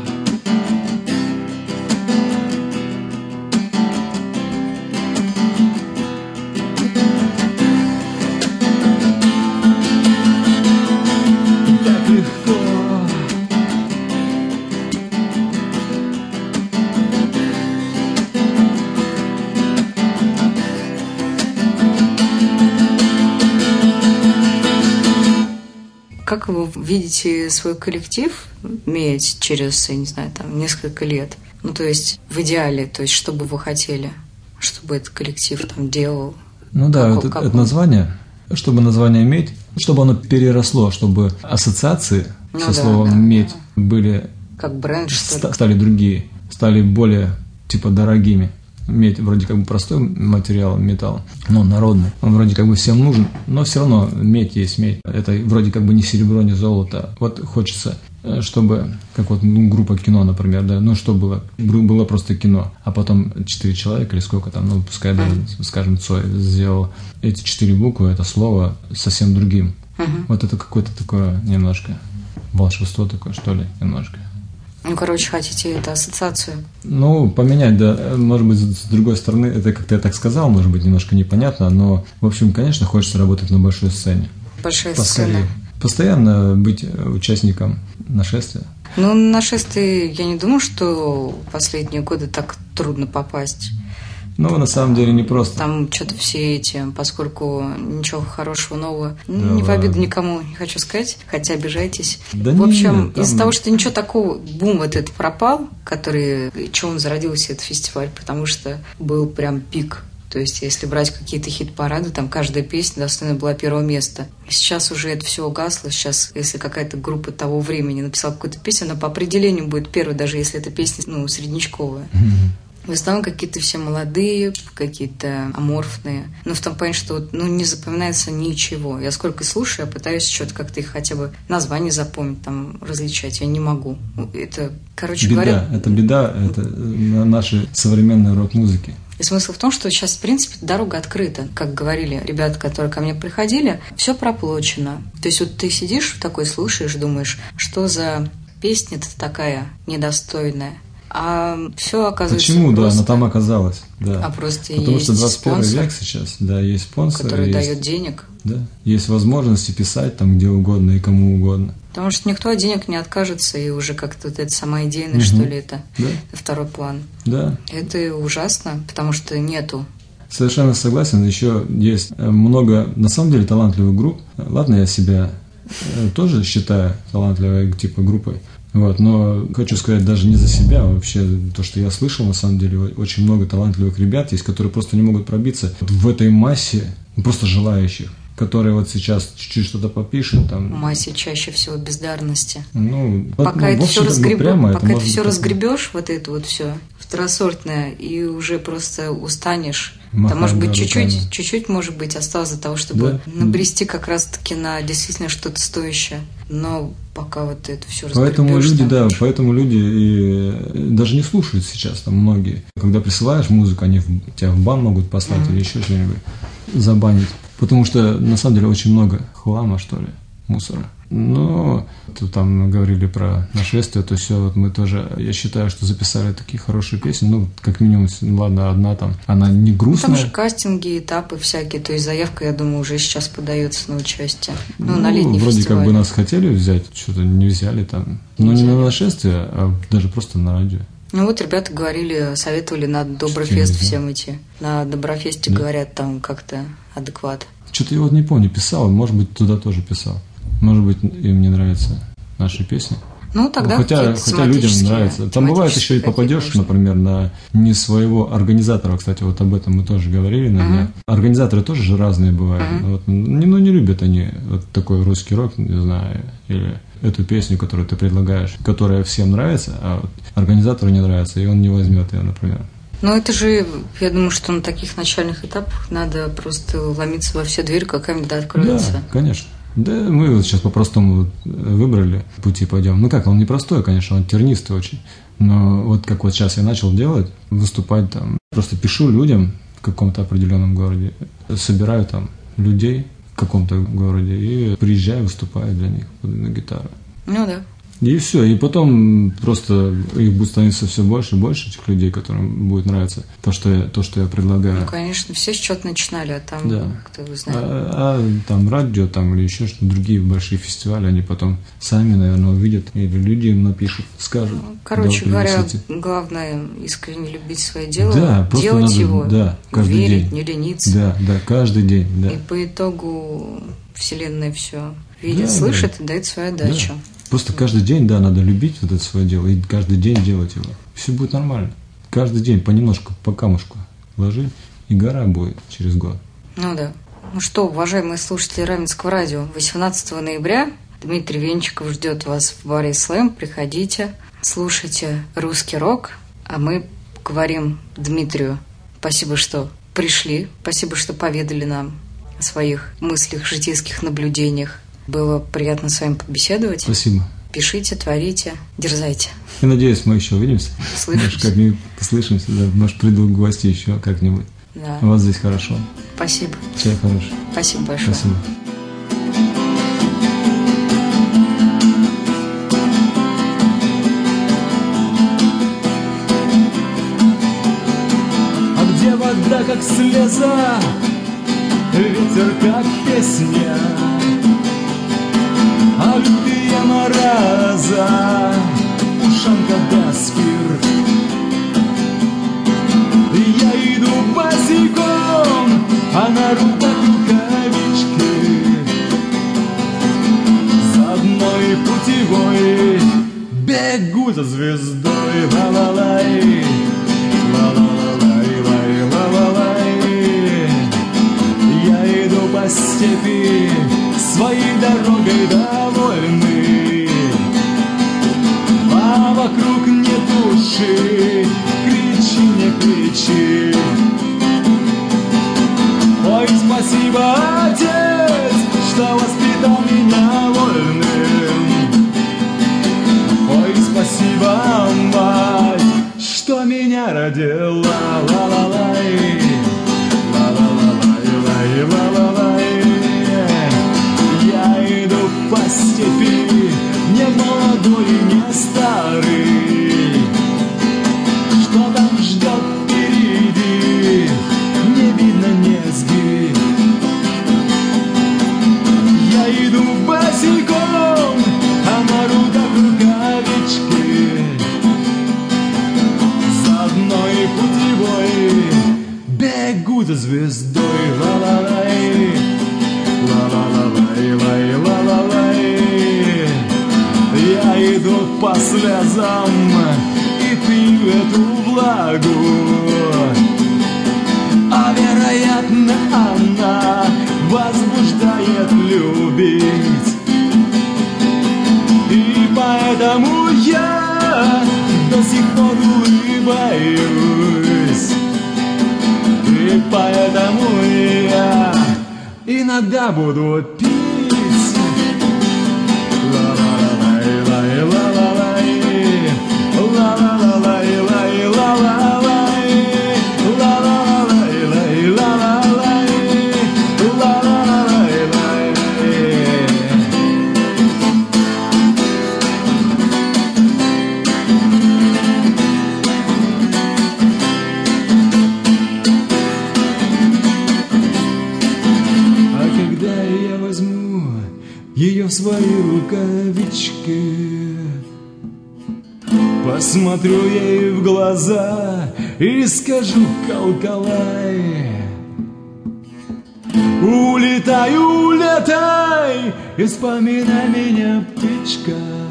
Как вы видите свой коллектив иметь через, я не знаю, там, несколько лет? Ну, то есть, в идеале, то есть, что бы вы хотели, чтобы этот коллектив там делал? Ну да, как, это, как это название, чтобы название иметь, чтобы оно переросло, чтобы ассоциации ну, со да, словом да, «медь» да. были, как бренд, что ли? стали другие, стали более, типа, дорогими. Медь вроде как бы простой материал, металл, но народный. Он вроде как бы всем нужен, но все равно медь есть медь. Это вроде как бы не серебро, не золото. Вот хочется, чтобы, как вот ну, группа кино, например, да, ну что было? Было просто кино, а потом четыре человека или сколько там, ну пускай даже, скажем, Цой сделал эти четыре буквы, это слово совсем другим. Uh-huh. Вот это какое-то такое немножко волшебство такое, что ли, немножко. Ну, короче, хотите эту ассоциацию? Ну, поменять, да. Может быть, с другой стороны, это как-то я так сказал, может быть, немножко непонятно, но, в общем, конечно, хочется работать на большой сцене. Большая Поскорее. сцена. Постоянно быть участником нашествия. Ну, на нашествие я не думаю, что последние годы так трудно попасть. Ну, на самом деле, не просто. Там что-то все эти, поскольку ничего хорошего нового, Да не в обиду ладно. никому не хочу сказать, хотя обижайтесь. Да в общем, нет, там... из-за того, что ничего такого, бум вот этот пропал, который, чего он зародился, этот фестиваль, потому что был прям пик. То есть, если брать какие-то хит-парады, там каждая песня достойна была первого места. Сейчас уже это все угасло. Сейчас, если какая-то группа того времени написала какую-то песню, она по определению будет первой, даже если эта песня, ну, среднячковая. Mm-hmm. В основном какие-то все молодые, какие-то аморфные. Но в том плане, что вот, ну, не запоминается ничего. Я сколько слушаю, я пытаюсь что-то как-то их хотя бы название запомнить, там, различать. Я не могу. Это, короче беда. говоря... Это беда, это нашей современной рок-музыки. И смысл в том, что сейчас, в принципе, дорога открыта. Как говорили ребята, которые ко мне приходили, все проплачено. То есть вот ты сидишь такой, слушаешь, думаешь, что за песня-то такая недостойная. А все оказывается Почему, просто... да, она там оказалась, да. А просто Потому есть что двадцать первый спонсор, век сейчас, да, есть спонсор, который есть, дает денег. Да, есть возможности писать там где угодно и кому угодно. Потому что никто от денег не откажется, и уже как-то вот эта сама идейность, Угу. что ли, это, Да. это второй план. Да. Это ужасно, потому что нету. Совершенно согласен. Еще есть много, на самом деле, талантливых групп. Ладно, я себя тоже считаю талантливой типа группой, Вот, но хочу сказать даже не за себя, а вообще то, что я слышал, на самом деле, очень много талантливых ребят есть, которые просто не могут пробиться вот в этой массе просто желающих, которые вот сейчас чуть-чуть что-то попишет. Там. Массе чаще всего бездарности. Ну, пока ну, это все, разгреб... прямо, пока это это все такое. разгребешь, вот это вот все второсортное, и уже просто устанешь. Махать, Там, может быть, да, чуть-чуть, руками. чуть-чуть, может быть, осталось для того, чтобы Да. набрести как раз-таки на действительно что-то стоящее. Но пока вот это все разгребешь. Поэтому люди, там, да, поэтому люди и даже не слушают сейчас там многие. Когда присылаешь музыку, они в, тебя в бан могут послать mm-hmm. или еще что-нибудь забанить. Потому что на самом деле очень много хлама, что ли, мусора. Но тут там говорили про нашествие, то все, вот мы тоже, я считаю, что записали такие хорошие песни, ну, как минимум, ладно, одна там, она не грустная. Ну, там же кастинги, этапы всякие, то есть заявка, я думаю, уже сейчас подается на участие, ну, ну на летний вроде фестиваль. как бы нас хотели взять, что-то не взяли там, но не, не на нашествие, а даже просто на радио. Ну вот ребята говорили, советовали на Доброфест всем идти. На Доброфесте, да. Говорят, там как-то адекват. Что-то я вот не помню, писал, может быть, туда тоже писал. Может быть, им не нравятся наши песни. Ну, тогда ну, хотя, хотя людям нравится. Там бывает еще и попадешь, например, на не своего организатора. Кстати, вот об этом мы тоже говорили на днях. Uh-huh. Организаторы тоже же разные бывают. Uh-huh. Вот, ну, не любят они вот такой русский рок, не знаю, или эту песню, которую ты предлагаешь, которая всем нравится, а вот организатору не нравится, и он не возьмет ее, например. Ну, это же, я думаю, что на таких начальных этапах надо просто ломиться во все двери, какая-нибудь да откроется. Да, конечно. Да, мы вот сейчас по-простому выбрали пути пойдем. Ну как, он непростой, конечно, он тернистый очень. Но вот как вот сейчас я начал делать, выступать там, просто пишу людям в каком-то определенном городе, собираю там людей в каком-то городе и приезжаю, выступаю для них на гитару. Ну да. И все, и потом просто их будет становиться все больше и больше, этих людей, которым будет нравиться то, что я, то, что я предлагаю. Ну, конечно, все с чего-то начинали, а там, да. кто его знает. А, а там радио там, или еще что-то, другие большие фестивали, они потом сами, наверное, увидят, или люди им напишут, скажут. Короче да, говоря, принесите. Главное искренне любить свое дело, да, делать надо, его, да, каждый верить, день. не лениться. Да, да, каждый день, да. И по итогу Вселенная все видит, да, слышит да. и дает свою отдачу. Да. Просто каждый день, да, надо любить вот это свое дело и каждый день делать его. Все будет нормально. Каждый день понемножку, по камушку ложи, и гора будет через год. Ну да. Ну что, уважаемые слушатели Раменского радио, восемнадцатого ноября Дмитрий Венчиков ждет вас в баре «Слэм». Приходите, слушайте русский рок, а мы говорим Дмитрию спасибо, что пришли, спасибо, что поведали нам о своих мыслях, житейских наблюдениях. Было приятно с вами побеседовать. Спасибо. Пишите, творите, дерзайте. И надеюсь, мы еще увидимся. Слышимся. Может, как-нибудь послышимся, да. Может, приду в гости еще как-нибудь. Да. У вас здесь хорошо. Спасибо. Чай хороший. Спасибо большое. Спасибо. А где вода, как слеза, ветер, как песня, а лютые мороза, ушанка да спирт. Я иду босиком, а на руках рукавички, заодно и путевой бегу за звездой. Ла-ла-лай, ла-ла-лай, лай, ла-ла-лай. Я иду по степи, своей дорогой довольный, а вокруг нет души, кричи, не кричи. Ой, спасибо, отец, что воспитал меня вольным. Ой, спасибо, мать, что меня родила. Ла-ла-лай, ла-ла-лай, лай, ла-ла-лай. Я слезам и пью эту влагу. А вероятно, она возбуждает любить. И поэтому я до сих пор улыбаюсь. И поэтому я иногда буду пить. Ее в свои рукавички, посмотрю ей в глаза и скажу кал-калай. Улетай, улетай, и вспоминай меня, птичка.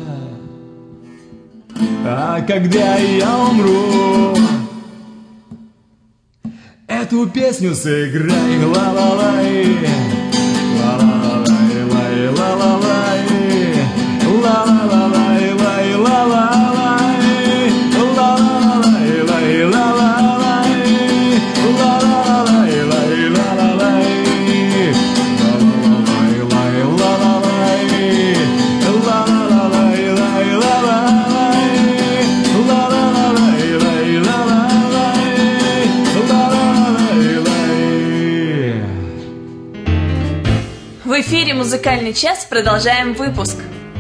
А когда я умру, эту песню сыграй, ла-ла-лай, ла-ла-лай. La la la la la la la la la В эфире «Музыкальный час». Продолжаем выпуск.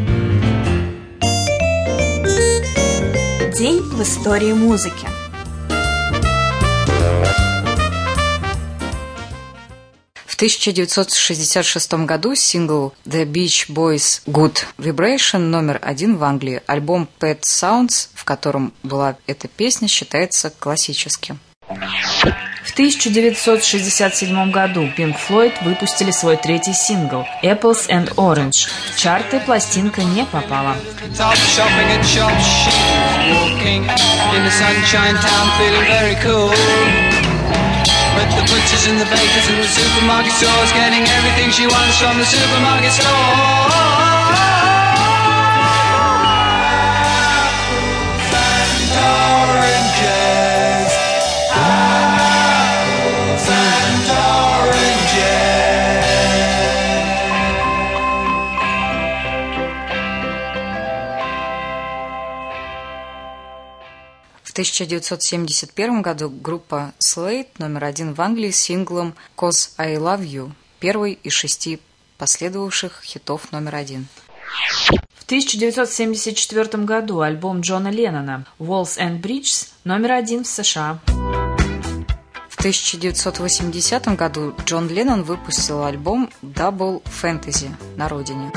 День в истории музыки. В тысяча девятьсот шестьдесят шестом году сингл The Beach Boys Good Vibration номер один в Англии. Альбом Pet Sounds, в котором была эта песня, считается классическим. В тысяча девятьсот шестьдесят седьмом году Pink Floyd выпустили свой третий сингл «Apples and Orange». В чарты пластинка не попала. With the butchers and the bakers and the supermarket stores, getting everything she wants from the supermarket store. Apples and oranges, apples and В тысяча девятьсот семьдесят первом году группа Slade номер один в Англии с синглом «Cause I Love You», первый из шести последовавших хитов номер один. В тысяча девятьсот семьдесят четвёртом году альбом Джона Леннона «Walls and Bridges» номер один в США. В тысяча девятьсот восьмидесятом году Джон Леннон выпустил альбом «Double Fantasy» на родине.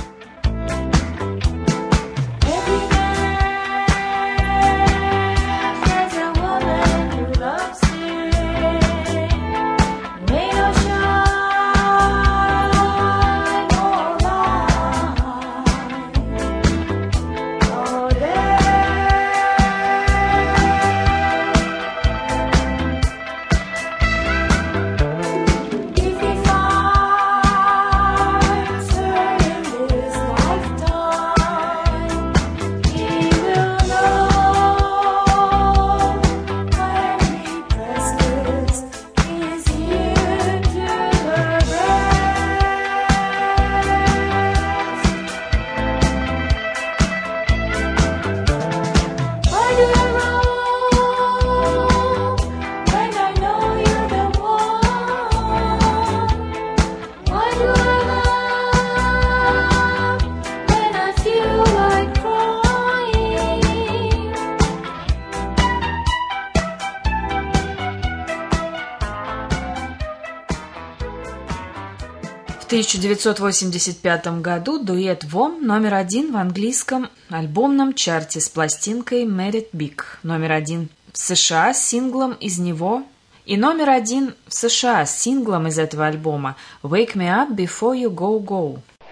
В тысяча девятьсот восемьдесят пятом году дуэт Вом номер один в английском альбомном чарте с пластинкой Made It Big, номер один в США с синглом из него и номер один в США с синглом из этого альбома Wake Me Up Before You Go Go.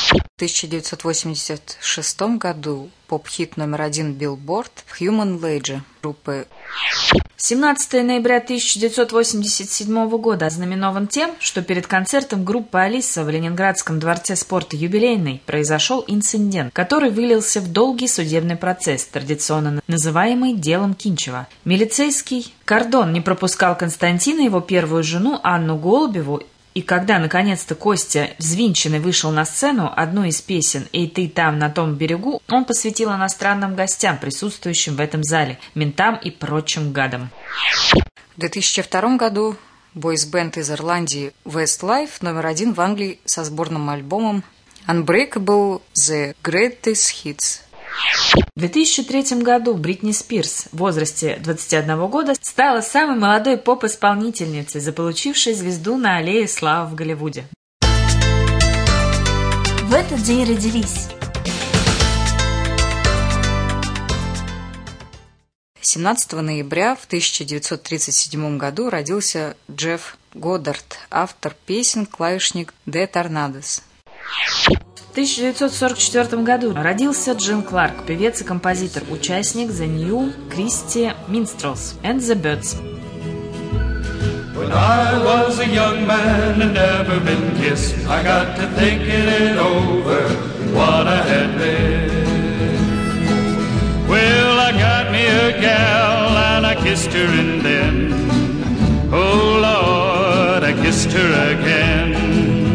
В тысяча девятьсот восемьдесят шестом году поп-хит номер один Billboard «Human Leisure» группы. семнадцатого ноября тысяча девятьсот восемьдесят седьмого года ознаменован тем, что перед концертом группы «Алиса» в Ленинградском дворце спорта «Юбилейный» произошел инцидент, который вылился в долгий судебный процесс, традиционно называемый «делом Кинчева». Милицейский кордон не пропускал Константина, его первую жену Анну Голубеву, и когда, наконец-то, Костя взвинченный вышел на сцену, одну из песен «Эй, ты там, на том берегу» он посвятил иностранным гостям, присутствующим в этом зале, ментам и прочим гадам. В две тысячи втором году бойс-бенд из Ирландии Westlife номер один в Англии со сборным альбомом Unbreakable The Greatest Hits. В две тысячи третьем году Бритни Спирс в возрасте двадцати одного года стала самой молодой поп-исполнительницей, заполучившей звезду на аллее славы в Голливуде. В этот день родились семнадцатого ноября в тысяча девятьсот тридцать седьмом году родился Джефф Годдард, автор песен, клавишник The Tornadoes. В тысяча девятьсот сорок четвёртом году родился Джин Кларк, певец и композитор, участник The New Christy Minstrels and the Birds. When I was a young man and never been kissed, I got to thinking it over, what I had been. Well, I got me a gal and I kissed her and then, oh Lord, I kissed her again.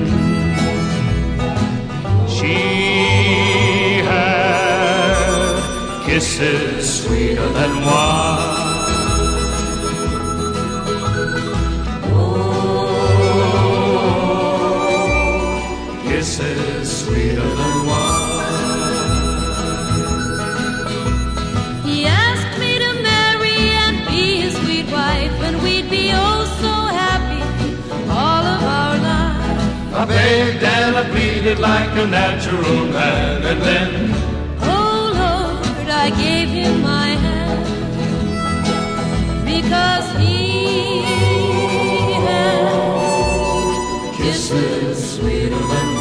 She had kisses sweeter than wine. Oh, kisses sweeter than wine. He asked me to marry and be his sweet wife, and we'd be oh so happy all of our lives. I begged and I pleaded like a natural man, and then, oh Lord, I gave him my hand, because he had kisses sweeter than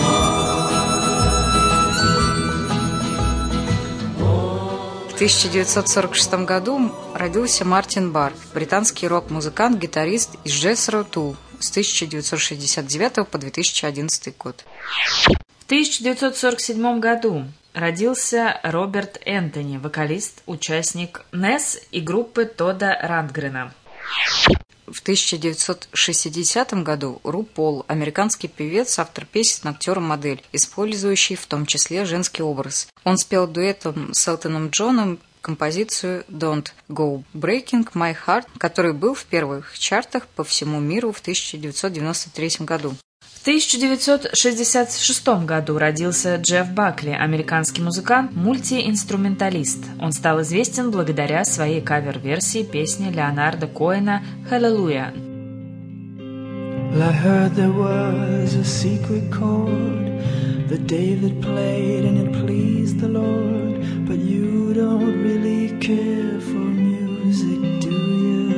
wine. В тысяча девятьсот сорок шестом году родился Мартин Барр, британский рок-музыкант, гитарист из Jethro Tull с тысяча девятьсот шестьдесят девятого по две тысячи одиннадцатый год. В тысяча девятьсот сорок седьмом году родился Роберт Энтони, вокалист, участник Несс и группы Тодда Рандгрена. В тысяча девятьсот шестидесятом году Ру Пол, американский певец, автор песен, актер и модель, использующий в том числе женский образ. Он спел дуэтом с Элтоном Джоном композицию «Don't Go Breaking My Heart», который был в первых чартах по всему миру в тысяча девятьсот девяносто третьем году. В тысяча девятьсот шестьдесят шестом году родился Джефф Бакли, американский музыкант, мультиинструменталист. Он стал известен благодаря своей кавер-версии песни Леонарда Коэна «Hallelujah». Well, I heard there was a secret chord that David played and it pleased the Lord, but you don't really care for music, do you?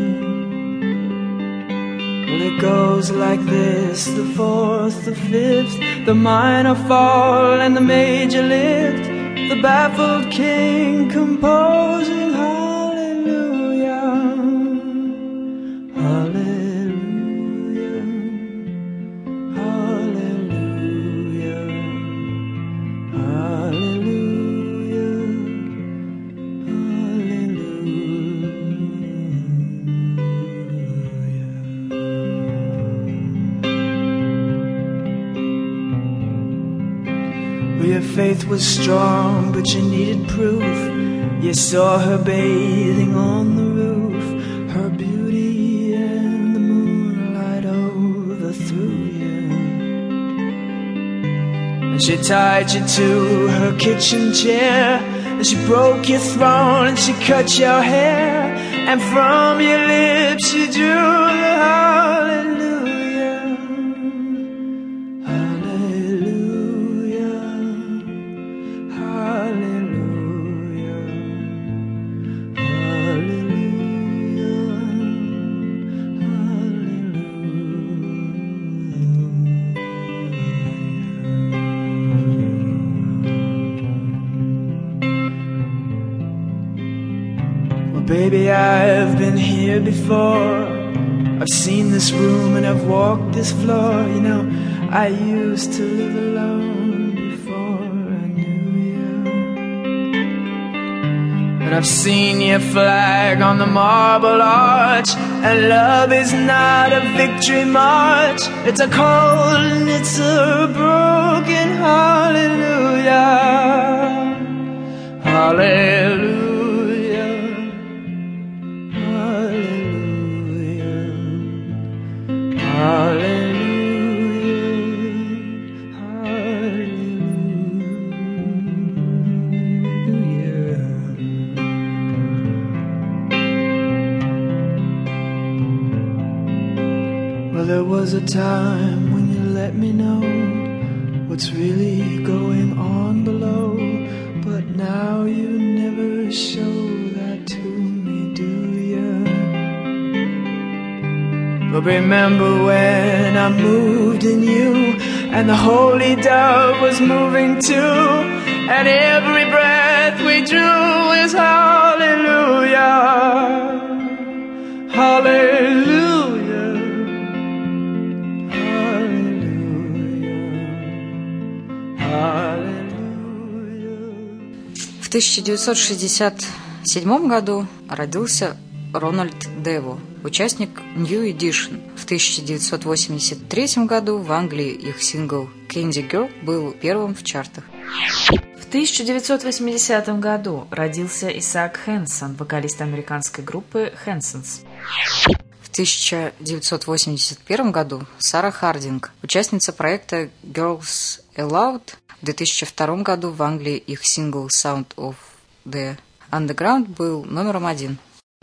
Well, it goes like this, the fourth, the fifth, the minor fall and the major lift, the baffled king composing hallelujah, hallelujah. Your faith was strong, but you needed proof. You saw her bathing on the roof, her beauty and the moonlight overthrew you. And she tied you to her kitchen chair, and she broke your throne, and she cut your hair, and from your lips she drew the hallelujah. Baby, I've been here before. I've seen this room and I've walked this floor. You know, I used to live alone before I knew you. But I've seen your flag on the marble arch, and love is not a victory march. It's a cold and it's a broken hallelujah. Hallelujah. There was a time when you let me know what's really going on below, but now you never show that to me, do you? But remember when I moved in you, and the holy dove was moving too, and every breath we drew is hallelujah, hallelujah. В тысяча девятьсот шестьдесят седьмом году родился Рональд Дево, участник New Edition. В тысяча девятьсот восемьдесят третьем году в Англии их сингл «Candy Girl» был первым в чартах. В тысяча девятьсот восьмидесятом году родился Исаак Хэнсон, вокалист американской группы Хэнсонс. В тысяча девятьсот восемьдесят первом году Сара Хардинг, участница проекта Girls Aloud. В две тысячи втором году в Англии их сингл «Sound of the Underground» был номером один.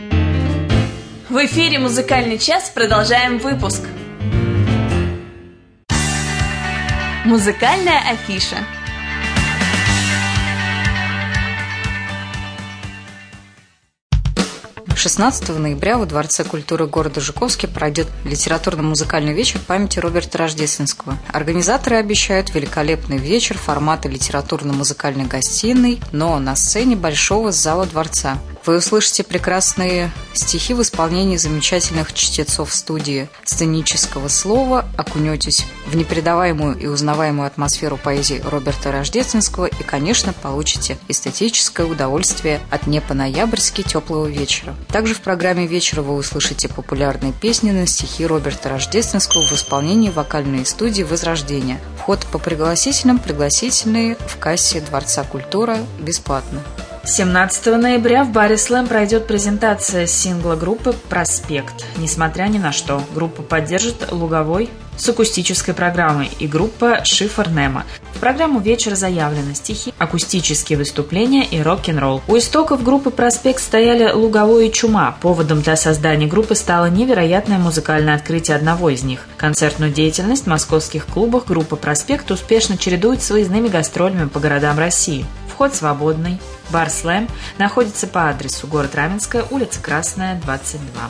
В эфире «Музыкальный час». Продолжаем выпуск. Музыкальная афиша. шестнадцатого ноября во Дворце культуры города Жуковский пройдет литературно-музыкальный вечер памяти Роберта Рождественского. Организаторы обещают великолепный вечер формата литературно-музыкальной гостиной, но на сцене большого зала дворца. Вы услышите прекрасные стихи в исполнении замечательных чтецов студии сценического слова, окунетесь в непередаваемую и узнаваемую атмосферу поэзии Роберта Рождественского и, конечно, получите эстетическое удовольствие от не по-ноябрьски теплого вечера. Также в программе вечера вы услышите популярные песни на стихи Роберта Рождественского в исполнении вокальной студии «Возрождение». Вход по пригласительным, пригласительные в кассе Дворца культуры бесплатно. семнадцатого ноября в баре «Слэм» пройдет презентация сингла группы «Проспект». Несмотря ни на что, группа поддержит Луговой с акустической программой и группа «Шифр Немо». В программу вечера заявлены стихи, акустические выступления и рок-н-ролл. У истоков группы «Проспект» стояли Луговой и Чума. Поводом для создания группы стало невероятное музыкальное открытие одного из них. Концертную деятельность в московских клубах группа «Проспект» успешно чередует с выездными гастролями по городам России. Вход свободный. Бар «Слэм» находится по адресу город Раменская, улица Красная, двадцать два.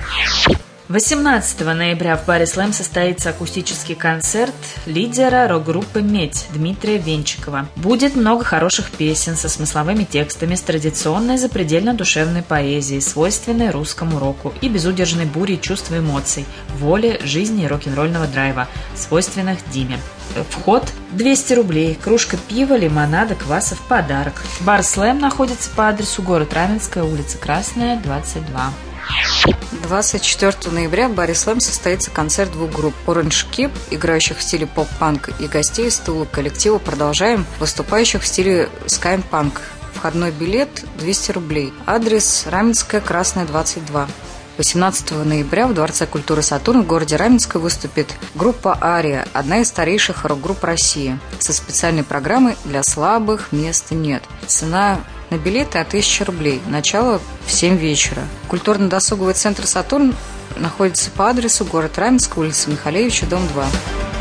восемнадцатого ноября в баре «Слэм» состоится акустический концерт лидера рок-группы «Медь» Дмитрия Венчикова. Будет много хороших песен со смысловыми текстами, с традиционной запредельно душевной поэзией, свойственной русскому року и безудержной бурей чувств и эмоций, воли, жизни и рок-н-ролльного драйва, свойственных Диме. Вход двести рублей, кружка пива, лимонада, кваса в подарок. Бар «Слэм» находится по адресу город Раменская, улица Красная, двадцать два. двадцать четвёртого ноября в баре «Слэм» состоится концерт двух групп Orange Kip, играющих в стиле поп-панк, и гостей из Тула коллектива «Продолжаем», выступающих в стиле скайн-панк. Входной билет двести рублей. Адрес Раменская, Красная, двадцать два. восемнадцатого ноября в Дворце культуры «Сатурн» в городе Раменское выступит группа «Ария», одна из старейших рок-групп России, со специальной программой «Для слабых места нет». Цена на билеты от тысячи рублей. Начало в семь вечера. Культурно-досуговый центр «Сатурн» находится по адресу город Раменск, улица Михалевича, дом два.